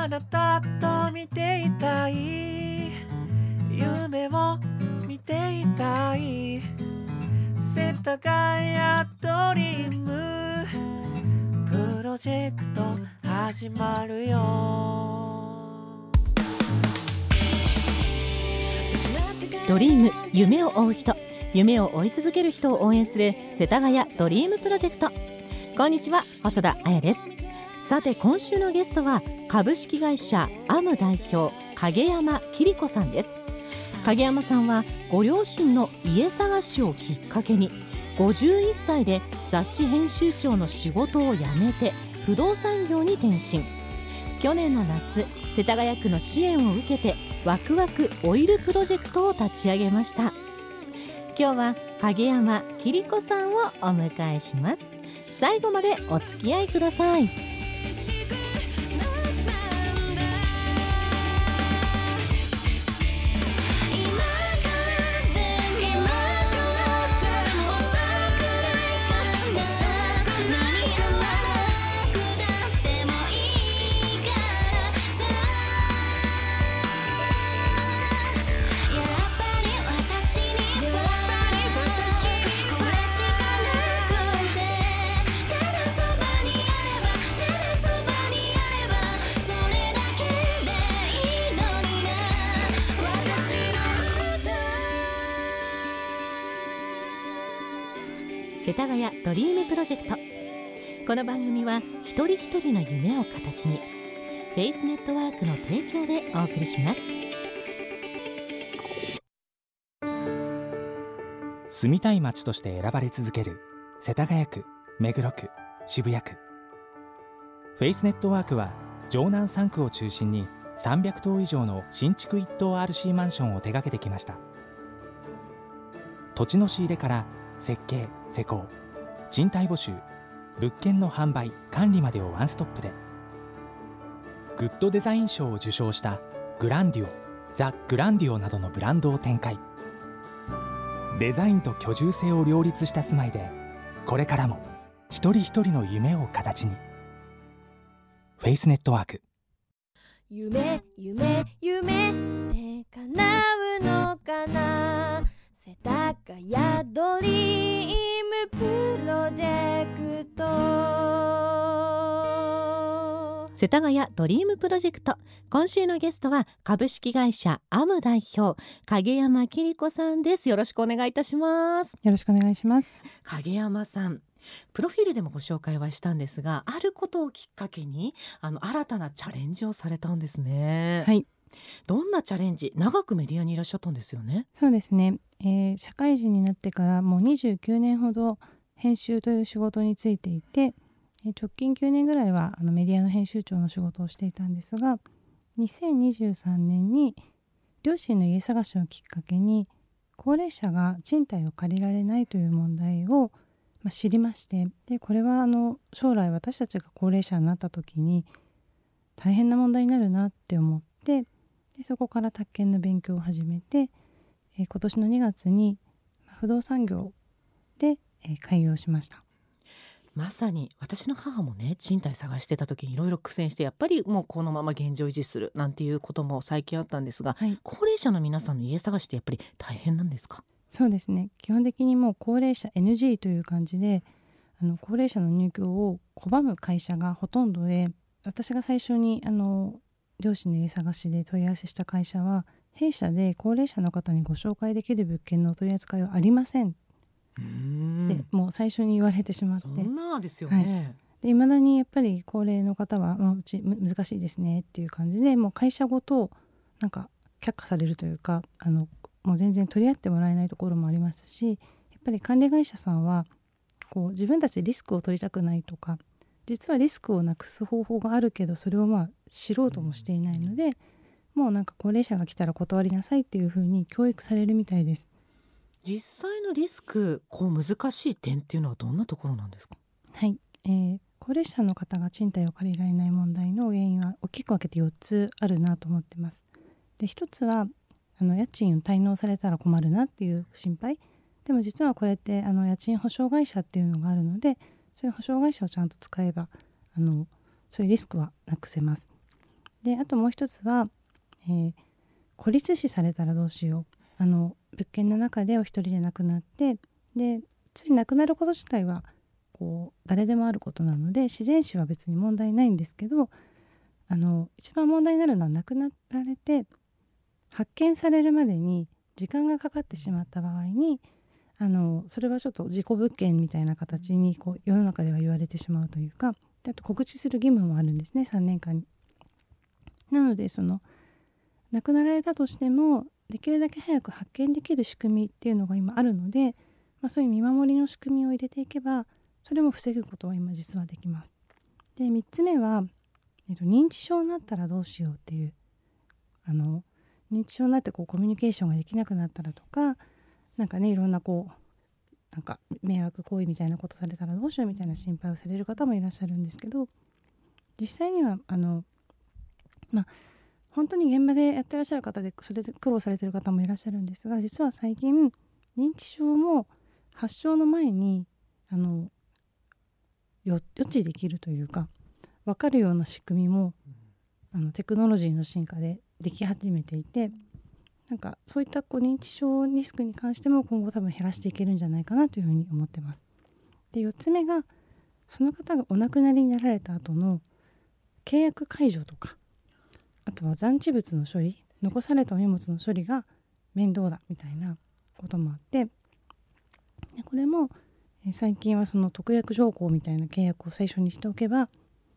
あなたと見ていたい夢を見ていたい世田谷ドリームプロジェクト始まるよ。 ドリーム、夢を追う人、夢を追い続ける人を応援する世田谷ドリームプロジェクト。こんにちは、細田彩です。さて今週のゲストは株式会社アム代表影山桐子さんです。影山さんはご両親の家探しをきっかけに51歳で雑誌編集長の仕事を辞めて不動産業に転身。去年の夏、世田谷区の支援を受けてワクワクオイルプロジェクトを立ち上げました。今日は影山桐子さんをお迎えします。最後までお付き合いください。世田谷ドリームプロジェクト。この番組は一人一人の夢を形にフェイスネットワークの提供でお送りします。 住みたい街として選ばれ続ける世田谷区、目黒区、渋谷区。フェイスネットワークは城南3区を中心に300棟以上の新築一棟 RC マンションを手掛けてきました。土地の仕入れから設計・施工、賃貸募集、物件の販売・管理までをワンストップで。グッドデザイン賞を受賞したグランデュオ、ザ・グランデュオなどのブランドを展開。デザインと居住性を両立した住まいで、これからも一人一人の夢を形に。フェイスネットワーク。 夢夢夢って叶うのかな。世田谷ドリームプロジェクト。 世田谷ドリームプロジェクト。今週のゲストは株式会社アム代表影山桐子さんです。よろしくお願いいたします。 よろしくお願いします。 影山さん、プロフィールでもご紹介はしたんですが、あることをきっかけに新たなチャレンジをされたんですね。 はい、 どんなチャレンジ？長くメディアにいらっしゃったんですよね。 そうですね、社会人になってからもう29年ほど編集という仕事についていて、直近9年ぐらいはメディアの編集長の仕事をしていたんですが、2023年に両親の家探しをきっかけに高齢者が賃貸を借りられないという問題を知りまして、でこれは将来私たちが高齢者になった時に大変な問題になるなって思って、でそこから宅建の勉強を始めて、今年の2月に不動産業で、開業しました。 まさに私の母もね、賃貸探してた時にいろいろ苦戦して、やっぱりもうこのまま現状維持するなんていうことも最近あったんですが、 はい、 高齢者の皆さんの家探しってやっぱり大変なんですか？ そうですね、基本的にもう高齢者 NG という感じで、高齢者の入居を拒む会社がほとんどで、私が最初に両親の家探しで問い合わせした会社は、弊社で高齢者の方にご紹介できる物件のお取り扱いはありませんってもう最初に言われてしまって。 そんなですよね。 で未だにやっぱり高齢の方は、うち難しいですねっていう感じで、もう会社ごとなんか却下されるというか、もう全然取り合ってもらえないところもありますし、やっぱり管理会社さんはこう自分たちでリスクを取りたくないとか、実はリスクをなくす方法があるけどそれを知ろうともしていないので、もうなんか高齢者が来たら断りなさいっていう風に教育されるみたいです。 実際のリスク、難しい点っていうのはどんなところなんですか？ はい、高齢者の方が賃貸を借りられない問題の原因は大きく分けて4つあるなと思ってます。で1つは家賃を滞納されたら困るなっていう心配。でも実はこれって家賃保証会社っていうのがあるので、そういう保証会社をちゃんと使えばそういうリスクはなくせます。 であともう一つは、孤立死されたらどうしよう、物件の中でお一人で亡くなって、でつい亡くなること自体はこう誰でもあることなので自然死は別に問題ないんですけど、一番問題になるのは亡くなられて発見されるまでに時間がかかってしまった場合にそれはちょっと事故物件みたいな形にこう世の中では言われてしまうというか、であと告知する義務もあるんですね、3年間に。なので亡くなられたとしてもできるだけ早く発見できる仕組みっていうのが今あるので、そういう見守りの仕組みを入れていけばそれも防ぐことは今実はできます。で3つ目は、認知症になったらどうしようっていう認知症になってコミュニケーションができなくなったらとか、なんかねいろんななんか迷惑行為みたいなことされたらどうしようみたいな心配をされる方もいらっしゃるんですけど、実際には本当に現場でやってらっしゃる方でそれで苦労されてる方もいらっしゃるんですが、実は最近認知症も発症の前に予知できるというか分かるような仕組みもテクノロジーの進化ででき始めていて、なんかそういった認知症リスクに関しても今後多分減らしていけるんじゃないかなというふうに思ってます。で4つ目がその方がお亡くなりになられた後の契約解除とか、あとは残置物の処理、残されたお荷物の処理が面倒だみたいなこともあって、でこれも最近はその特約条項みたいな契約を最初にしておけば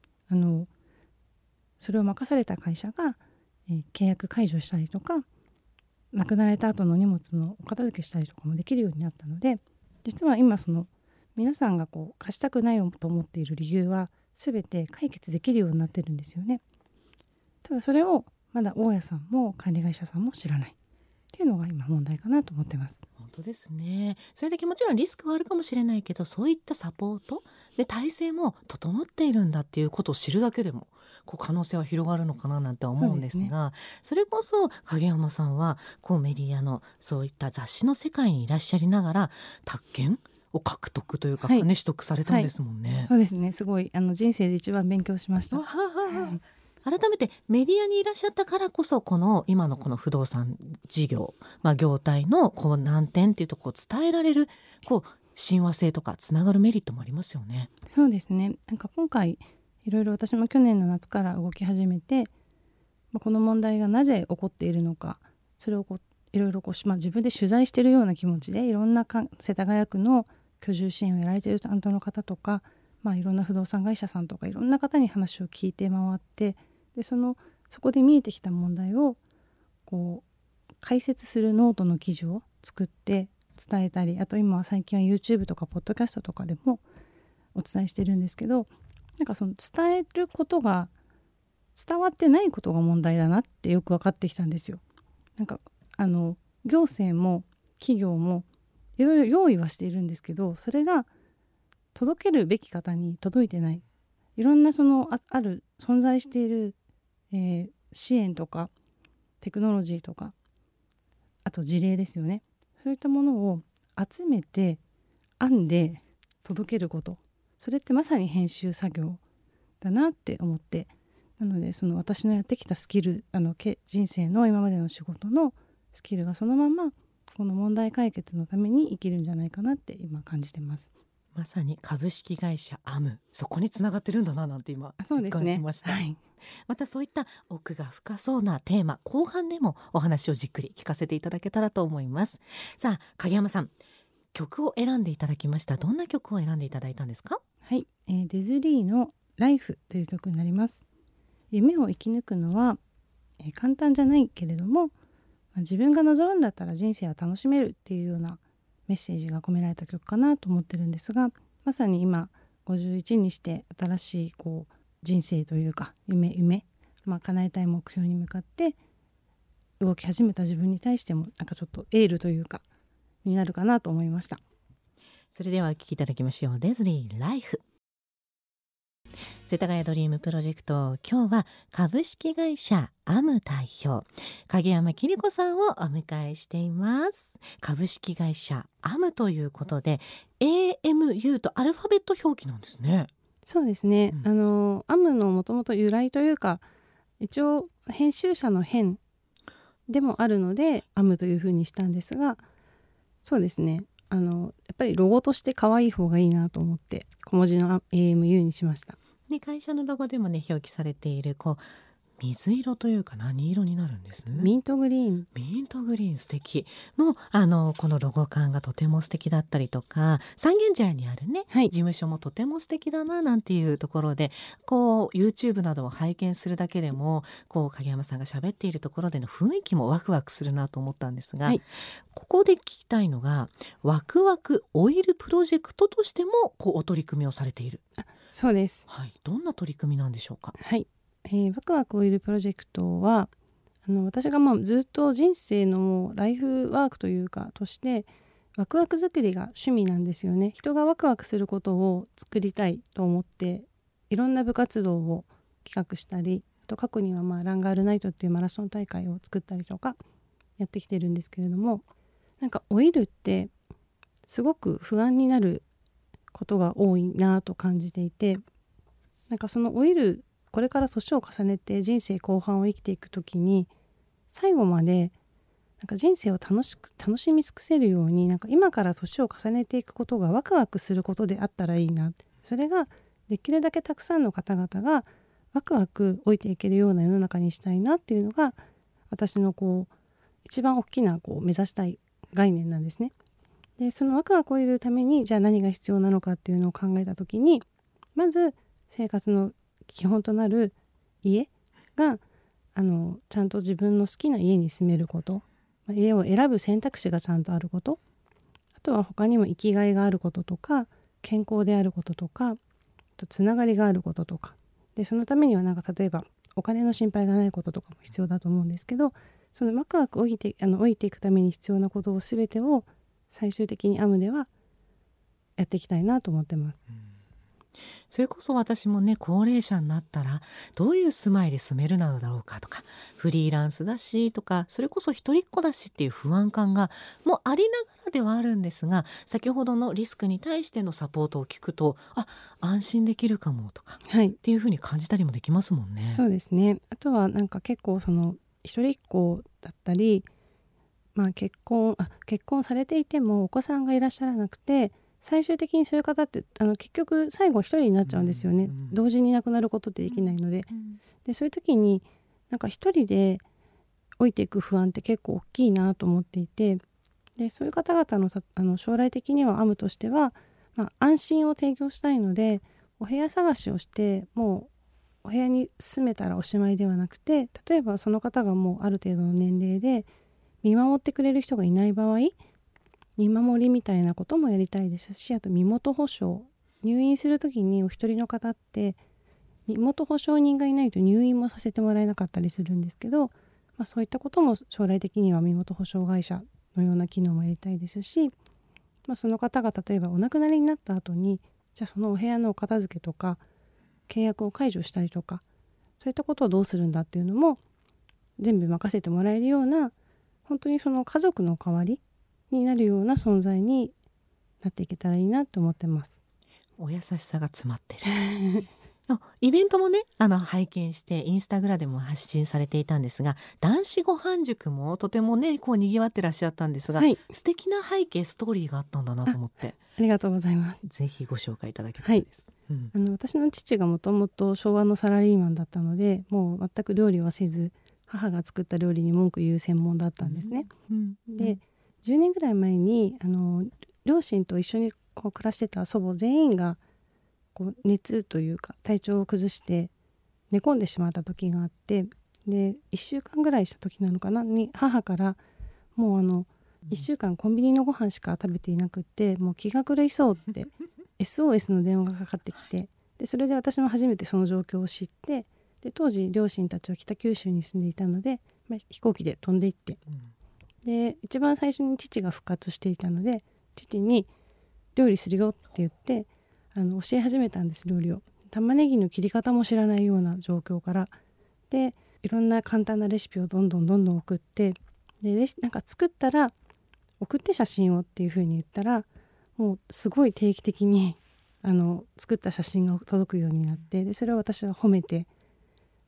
それを任された会社が、契約解除したりとか亡くなられた後の荷物のお片付けしたりとかもできるようになったので、実は今皆さんが貸したくないと思っている理由は全て解決できるようになってるんですよね。ただそれをまだ大家さんも管理会社さんも知らないっていうのが今問題かなと思ってます。 本当ですね。それだけもちろんリスクはあるかもしれないけど、そういったサポートで体制も整っているんだっていうことを知るだけでも可能性は広がるのかななんて思うんですが、それこそ影山さんはメディアのそういった雑誌の世界にいらっしゃりながら宅建を獲得というか、取得されたんですもんね。 そうですね、すごい人生で一番勉強しました。 改めてメディアにいらっしゃったからこそ今のこの不動産事業、業態の難点っていうところを伝えられる親和性とかつながるメリットもありますよね。 そうですね、なんか今回いろいろ私も去年の夏から動き始めて、この問題がなぜ起こっているのか、それをいろいろ自分で取材しているような気持ちでいろんな世田谷区の居住支援をやられている担当の方とか、いろんな不動産会社さんとかいろんな方に話を聞いて回って、でそこで見えてきた問題を解説するノートの記事を作って伝えたり、あと今は最近は YouTube とかポッドキャストとかでもお伝えしてるんですけど、なんか伝えることが伝わってないことが問題だなってよく分かってきたんですよ。なんか行政も企業もいろいろ用意はしているんですけど、それが届けるべき方に届いてない、いろんなある存在している、支援とかテクノロジーとか、あと事例ですよね、そういったものを集めて編んで届けること、それってまさに編集作業だなって思って、なので私のやってきたスキル人生の今までの仕事のスキルがそのままこの問題解決のために生きるんじゃないかなって今感じてます。 まさに株式会社アム、そこにつながってるんだななんて今実感しました。またそういった奥が深そうなテーマ、後半でもお話をじっくり聞かせていただけたらと思います。さあ影山さん、曲を選んでいただきました。どんな曲を選んでいただいたんですか？ はい、デズリーのライフという曲になります。夢を生き抜くのは、簡単じゃないけれども、自分が望むんだったら人生は楽しめるっていうようなメッセージが込められた曲かなと思ってるんですが、まさに今51にして新しい人生というか夢、叶えたい目標に向かって動き始めた自分に対してもなんかちょっとエールというかになるかなと思いました。 それではお聴きいただきましょう。デズリーライフ。世田谷ドリームプロジェクト、今日は株式会社アム代表影山桐子さんをお迎えしています。株式会社アムということで AMU とアルファベット表記なんですね。 そうですね、アムのもともと由来というか一応編集者の編でもあるのでアムというふうにしたんですが、そうですね、やっぱりロゴとして可愛い方がいいなと思って小文字の AMU にしました。 で会社のロゴでもね表記されている水色というか何色になるんです？ ミントグリーン。 ミントグリーン素敵。もうこのロゴ感がとても素敵だったりとか、三軒茶屋にあるね、 はい、 事務所もとても素敵だななんていうところで、YouTube などを拝見するだけでも影山さんが喋っているところでの雰囲気もワクワクするなと思ったんですが、ここで聞きたいのがワクワクオイルプロジェクトとしてもお取り組みをされている。 そうです。 どんな取り組みなんでしょうか？ ワクワクオイルプロジェクトは私がずっと人生のライフワークというかとしてワクワク作りが趣味なんですよね。人がワクワクすることを作りたいと思っていろんな部活動を企画したり、あと過去にはランガールナイトっていうマラソン大会を作ったりとかやってきてるんですけれども、オイルってすごく不安になることが多いなと感じていて、そのオイルこれから年を重ねて人生後半を生きていくときに最後まで人生を楽しみ尽くせるように今から年を重ねていくことがワクワクすることであったらいいな、それができるだけたくさんの方々がワクワク置いていけるような世の中にしたいなっていうのが私の一番大きな目指したい概念なんですね。でそのワクワクを入れるためにじゃあ何が必要なのかっていうのを考えたときに、まず生活の基本となる家がちゃんと自分の好きな家に住めること、家を選ぶ選択肢がちゃんとあること、あとは他にも生きがいがあることとか健康であることとか、あとつながりがあることとかで、そのためには例えばお金の心配がないこととかも必要だと思うんですけど、そのワクワク置いていくために必要なことを全てを最終的にアムではやっていきたいなと思ってます。 それこそ私もね高齢者になったらどういう住まいで住めるのだろうかとか、フリーランスだしとか、それこそ一人っ子だしっていう不安感がもうありながらではあるんですが、先ほどのリスクに対してのサポートを聞くと安心できるかもとか、っていうふうに感じたりもできますもんね。 そうですね。あとは結構一人っ子だったり、結婚されていてもお子さんがいらっしゃらなくて、最終的にそういう方って結局最後一人になっちゃうんですよね、同時に亡くなることってできないので、でそういう時に一人で置いていく不安って結構大きいなと思っていて、でそういう方々の将来的にはアムとしては、安心を提供したいので、お部屋探しをしてもうお部屋に住めたらおしまいではなくて、例えばその方がもうある程度の年齢で見守ってくれる人がいない場合、見守りみたいなこともやりたいですし、あと身元保証、入院するときにお一人の方って身元保証人がいないと入院もさせてもらえなかったりするんですけど、そういったことも将来的には身元保証会社のような機能もやりたいですし、その方が例えばお亡くなりになった後にじゃあそのお部屋のお片付けとか契約を解除したりとか、そういったことをどうするんだっていうのも全部任せてもらえるような、本当にその家族の代わりになるような存在になっていけたらいいなと思ってます。 お優しさが詰まってるイベントもね拝見してインスタグラムでも発信されていたんですが、男子ご飯塾もとてもねにぎわってらっしゃったんですが、素敵な背景ストーリーがあったんだなと思って、 ありがとうございます。 ぜひご紹介いただきたいです。 私の父がもともと昭和のサラリーマンだったので、もう全く料理はせず母が作った料理に文句言う専門だったんですね。で10年ぐらい前に両親と一緒に暮らしてた祖母全員が熱というか体調を崩して寝込んでしまった時があって、で1週間ぐらいした時なのかなに母からもう1週間コンビニのご飯しか食べていなくって、もう気が狂いそうってSOS の電話がかかってきて、でそれで私も初めてその状況を知って、で当時両親たちは北九州に住んでいたので、飛行機で飛んで行って、で一番最初に父が復活していたので父に料理するよって言って教え始めたんです。料理を玉ねぎの切り方も知らないような状況から、でいろんな簡単なレシピをどんどん送って、で作ったら送って写真をっていう風に言ったら、もうすごい定期的に作った写真が届くようになって、でそれを私は褒めて、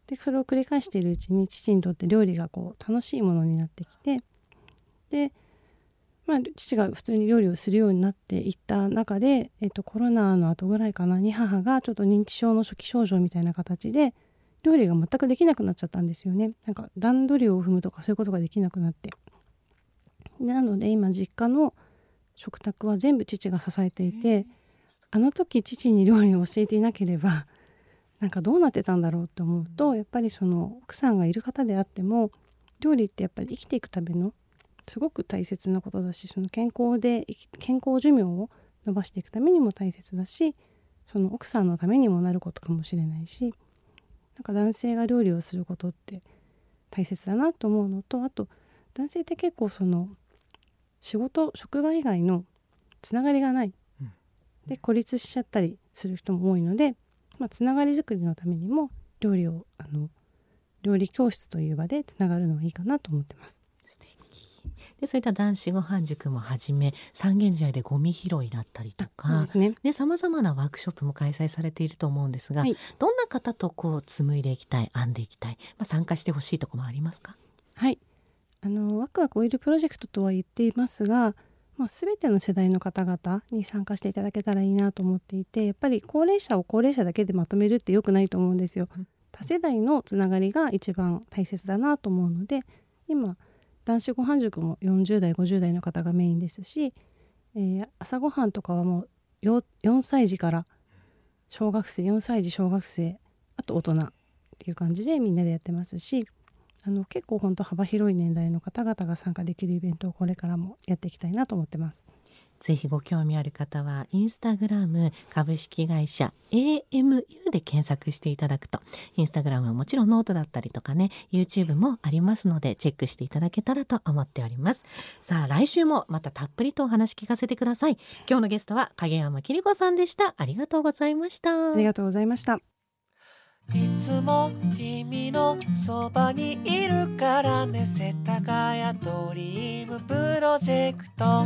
でそれを繰り返しているうちに父にとって料理がこう楽しいものになってきて、で、父が普通に料理をするようになっていった中で、コロナの後ぐらいかなに母がちょっと認知症の初期症状みたいな形で料理が全くできなくなっちゃったんですよね。なんか段取りを踏むとかそういうことができなくなって、でなので今実家の食卓は全部父が支えていて、あの時父に料理を教えていなければなんかどうなってたんだろうと思うと、やっぱりその奥さんがいる方であっても料理ってやっぱり生きていくためのすごく大切なことだし、その健康寿命を伸ばしていくためにも大切だし、その奥さんのためにもなることかもしれないし、なんか男性が料理をすることって大切だなと思うのと、あと男性って結構その職場以外のつながりがないで孤立しちゃったりする人も多いので、つながりづくりのためにも料理教室という場でつながるのはいいかなと思ってます。 でそういった男子ご飯塾もはじめ三軒茶屋でゴミ拾いだったりとかさまざまなワークショップも開催されていると思うんですが、どんな方とこう紡いでいきたい、編んでいきたい、参加してほしいところもありますか？ はい、ワクワクオイルプロジェクトとは言っていますが、全ての世代の方々に参加していただけたらいいなと思っていて、やっぱり高齢者を高齢者だけでまとめるって良くないと思うんですよ。多世代のつながりが一番大切だなと思うので、今男子ご飯塾も40代50代の方がメインですし、朝ごはんとかはもう4歳児から小学生、4歳児小学生、あと大人っていう感じでみんなでやってますし、結構本当幅広い年代の方々が参加できるイベントをこれからもやっていきたいなと思ってます。 ぜひご興味ある方はインスタグラム株式会社 AMU で検索していただくと、インスタグラムはもちろんノートだったりとかね、 YouTube もありますのでチェックしていただけたらと思っております。さあ来週もまたたっぷりとお話聞かせてください。今日のゲストは影山きり子さんでした。ありがとうございました。 ありがとうございました。 いつも君のそばにいるからね、世田谷ドリームプロジェクト。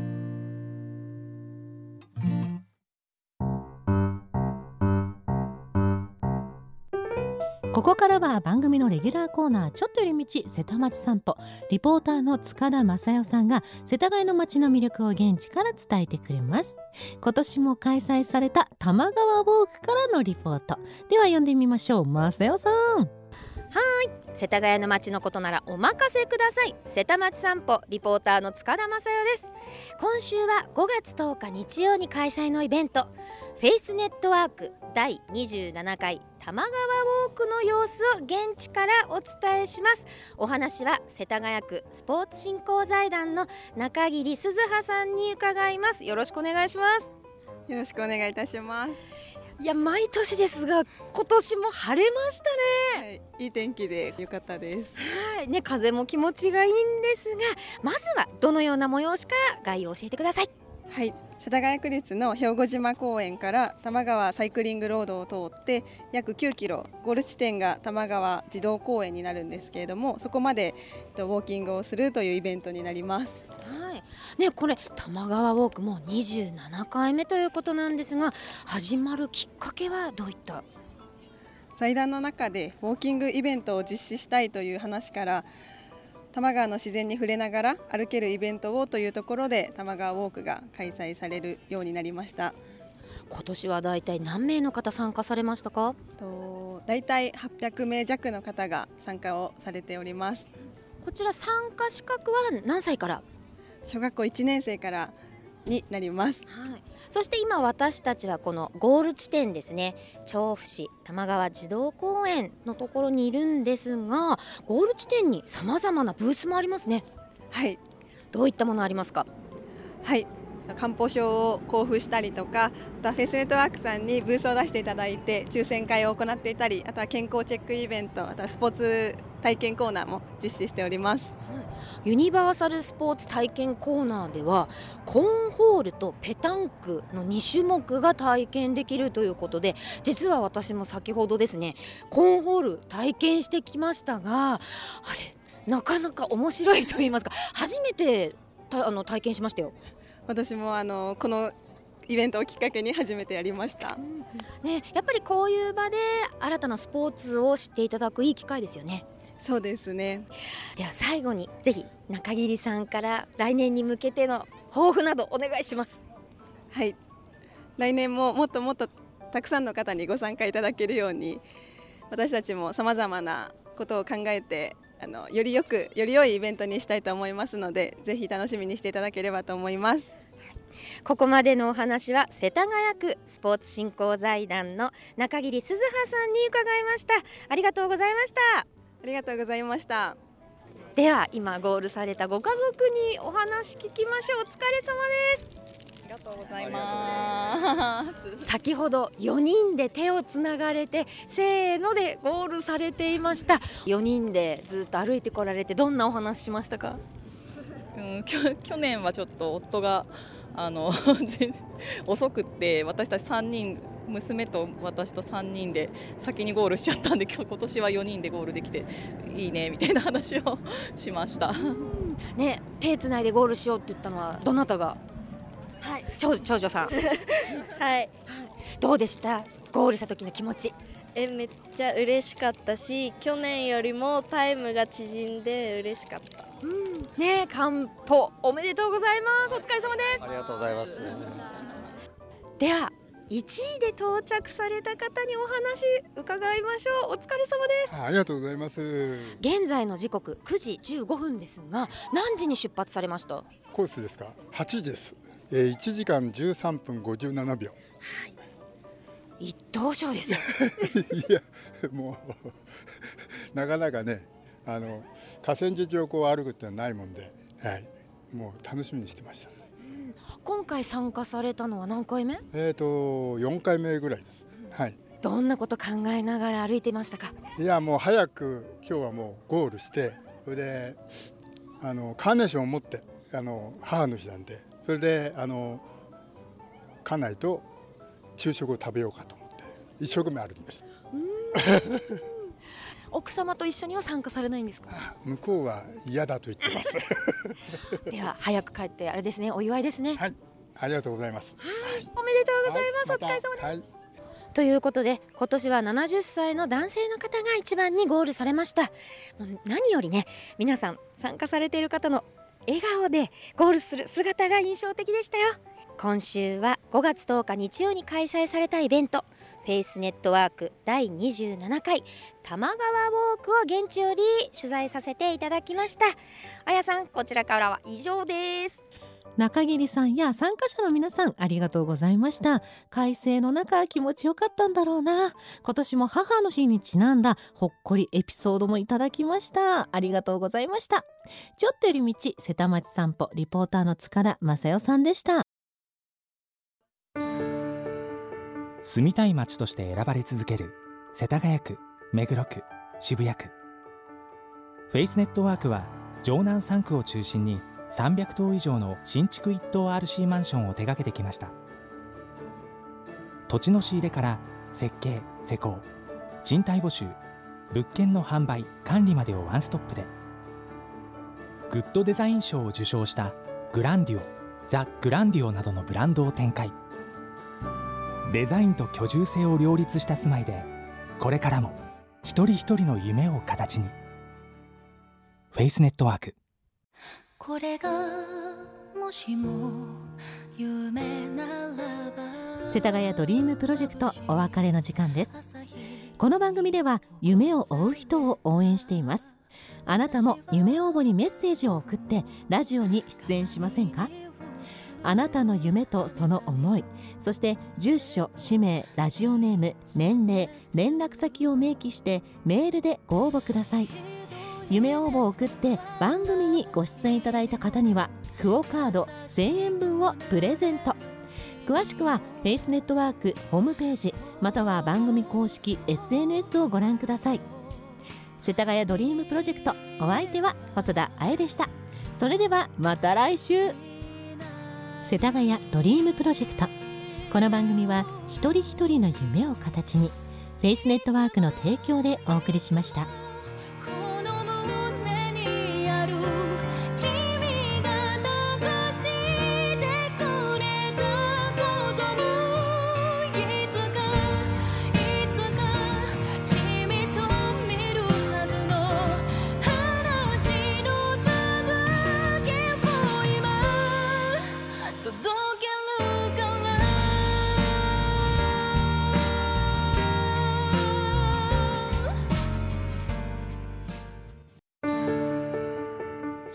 ここからは番組のレギュラーコーナー、ちょっと寄り道瀬田町散歩、リポーターの塚田正代さんが世田谷の街の魅力を現地から伝えてくれます。今年も開催された多摩川ウォークからのリポートでは読んでみましょう。正代さん。 世田谷の街のことならお任せください。瀬田町散歩リポーターの塚田正代です。今週は5月10日日曜に開催のイベント、フェイスネットワーク第27回多摩川ウォークの様子を現地からお伝えします。お話は世田谷区スポーツ振興財団の中桐鈴葉さんに伺います。よろしくお願いします。 よろしくお願いいたします。 いや、毎年ですが今年も晴れましたね。 いい天気で良かったです。 ね、風も気持ちがいいんですが、まずはどのような催しか概要を教えてください。 はい、世田谷区立の兵庫島公園から多摩川サイクリングロードを通って約9キロ、ゴール地点が多摩川児童公園になるんですけれども、そこまでウォーキングをするというイベントになります。 ね、これ多摩川ウォークも27回目ということなんですが、始まるきっかけはどういった？ 財団の中でウォーキングイベントを実施したいという話から、多摩川の自然に触れながら歩けるイベントをというところで多摩川ウォークが開催されるようになりました。 今年はだいたい何名の方参加されましたか？ だいたい800名弱の方が参加をされております。 こちら参加資格は何歳から？ 小学校1年生からになります。 そして今私たちはこのゴール地点ですね、調布市多摩川児童公園のところにいるんですが、ゴール地点にさまざまなブースもありますね。 はい、 どういったものありますか？ はい、漢方証を交付したりとか、あとはフェイスネットワークさんにブースを出していただいて抽選会を行っていたり、あとは健康チェックイベント、あとはスポーツ体験コーナーも実施しております。 ユニバーサルスポーツ体験コーナーではコーンホールとペタンクの2種目が体験できるということで、実は私も先ほどですねコーンホール体験してきましたが、あれなかなか面白いと言いますか、初めて体験しましたよ。 私もこのイベントをきっかけに初めてやりました。 ね、やっぱりこういう場で新たなスポーツを知っていただくいい機会ですよね。 そうですね。 では最後にぜひ中桐さんから来年に向けての抱負などお願いします。 はい、来年ももっともっとたくさんの方にご参加いただけるように、私たちもさまざまなことを考えてより良いイベントにしたいと思いますので、ぜひ楽しみにしていただければと思います。 ここまでのお話は世田谷区スポーツ振興財団の中桐鈴葉さんに伺いました。ありがとうございました。 ありがとうございました。 では今ゴールされたご家族にお話聞きましょう。お疲れ様です。 ありがとうございます。 先ほど4人で手をつながれてせーのでゴールされていました。4人でずっと歩いてこられてどんなお話しましたか？ 去年はちょっと夫が遅くって私たち3人、娘と私と3人で先にゴールしちゃったんで、今年は4人でゴールできていいねみたいな話をしました。 ね、手つないでゴールしようって言ったのはどなたが？はい、長女さんはい、 どうでしたゴールした時の気持ち？ めっちゃ嬉しかったし、去年よりもタイムが縮んで嬉しかった。 ね、完歩おめでとうございます。お疲れ様です。 ありがとうございます。 では1位で到着された方にお話伺いましょう。お疲れ様です。 ありがとうございます。 現在の時刻9時15分ですが、何時に出発されました？ コースですか？8時です。1時間13分57秒。 はい、一等賞ですよ。 いやもうなかなかね、河川敷をこう歩くってのはないもんで、はい、もう楽しみにしてました。 今回参加されたのは何回目 ？4回目ぐらいです。はい。 どんなこと考えながら歩いていましたか？いやもう早く今日はもうゴールして、それでカーネーションを持って母の日なんで、それで家内と昼食を食べようかと思って一生懸命歩きました。 奥様と一緒には参加されないんですか？ 向こうは嫌だと言ってます。 では早く帰ってあれですね、お祝いですね。 はい、ありがとうございます。 はい、おめでとうございます。お疲れ様です。はい、ということで今年は70歳の男性の方が一番にゴールされました。もう何よりね、皆さん参加されている方の笑顔でゴールする姿が印象的でしたよ。今週は5月10日日曜に開催されたイベント、フェイスネットワーク第27回玉川ウォークを現地より取材させていただきました。あやさん、こちらからは以上です。 中桐さんや参加者の皆さん、ありがとうございました。快晴の中気持ちよかったんだろうな。今年も母の日にちなんだほっこりエピソードもいただきました。ありがとうございました。ちょっと寄り道瀬田町散歩リポーターの塚田正代さんでした。 住みたい街として選ばれ続ける世田谷区、目黒区、渋谷区。フェイスネットワークは城南3区を中心に300棟以上の新築一棟 RC マンションを手掛けてきました。土地の仕入れから設計・施工、賃貸募集、物件の販売・管理までをワンストップで、グッドデザイン賞を受賞したグランディオ、ザ・グランディオなどのブランドを展開。デザインと居住性を両立した住まいで、これからも一人一人の夢を形に。フェイスネットワーク。 これがもしも夢ならば。 世田谷ドリームプロジェクト、お別れの時間です。この番組では夢を追う人を応援しています。あなたも夢応募にメッセージを送ってラジオに出演しませんか？あなたの夢とその思い、そして住所、氏名、ラジオネーム、年齢、連絡先を明記してメールでご応募ください。夢応募を送って番組にご出演いただいた方にはクオカード1000円分をプレゼント。詳しくはフェイスネットワークホームページまたは番組公式 SNS をご覧ください。世田谷ドリームプロジェクト、お相手は細田彩でした。それではまた来週。世田谷ドリームプロジェクト、この番組は一人一人の夢を形にフェイスネットワークの提供でお送りしました。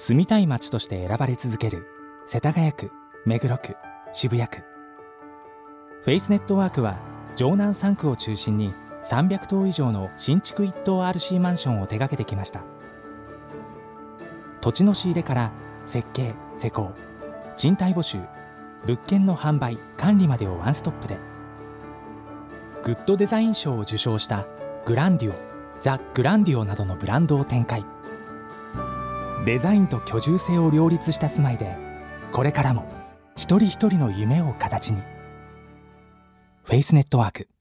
住みたい街として選ばれ続ける世田谷区、目黒区、渋谷区。フェイスネットワークは城南3区を中心に300棟以上の新築一棟 RC マンションを手掛けてきました。土地の仕入れから設計・施工、賃貸募集、物件の販売・管理までをワンストップで、グッドデザイン賞を受賞したグランディオ、ザ・グランディオなどのブランドを展開。デザインと居住性を両立した住まいで、これからも一人一人の夢を形に。フェイスネットワーク。